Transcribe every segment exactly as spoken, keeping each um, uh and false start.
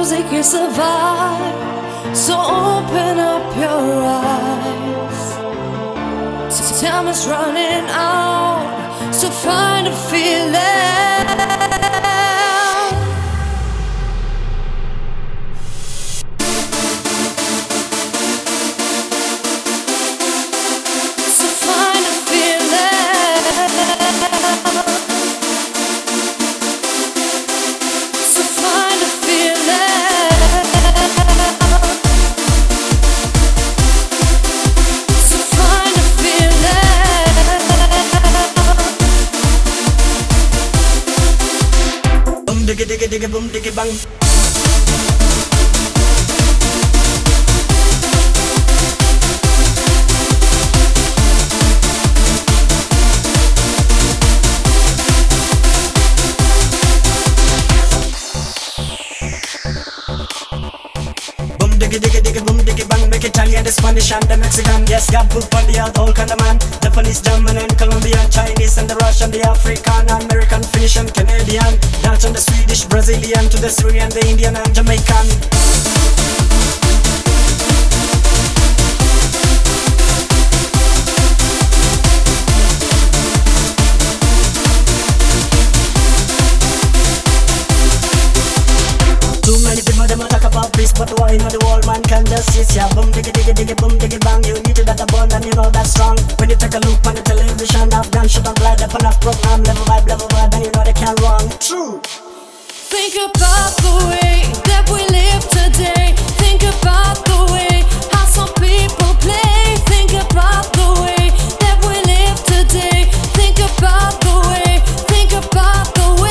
Music is a vibe, so open up your eyes. Time is running out, so find a feeling. Diggy diggy diggy boom diggy bang. Diggy diggy diggy boom diggy bang. Make Italian, the Spanish and the Mexican. Yes, got poop on the earth, all kind of man. Japanese, German and Colombian, Chinese and the Russian, the African, American, Finnish and Canadian, Dutch and the Swedish, Brazilian to the Syrian, the Indian and Jamaican. Too many people them talk about peace, but why not the whole man can just sit here? Boom diggy diggy diggy boom diggy bang. You need to that bond and you know that's strong. When you take a look on the television, Afghan shut up light up on a program, level vibe, level vibe, and you know they can't wrong. True. Think about the way that we live today. Think about the way how some people play. Think about the way that we live today. Think about the way. Think about the way.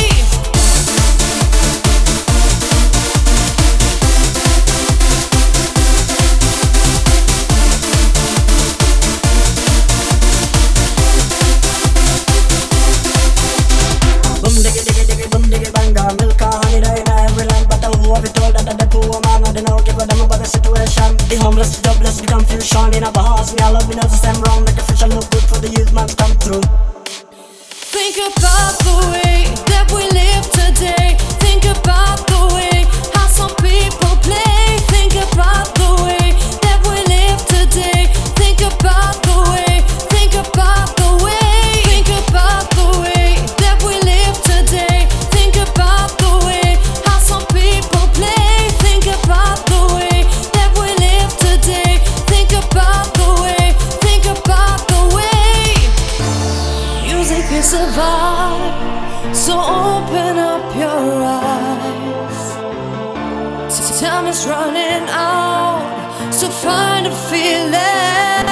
The homeless, the jobless, the confusion in our hearts. We all love, we know the same wrong. Like a fish, I look good for the youth man to come through. Think about the way that we live today. Think about the way how some people play. Think about the way that we live today. Think about the way. Think about the way. Think about the way that we live today. Think about the way how some people play. Think about the way that we live today. Think about the way. Think about the way. Music is a vibe, so open up your eyes. Time is running out, so find a feeling.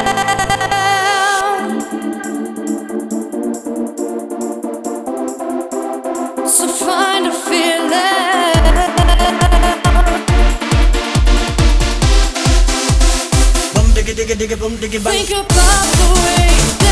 So find a feeling. Boom diggy diggy diggy boom diggy bang. Think about the way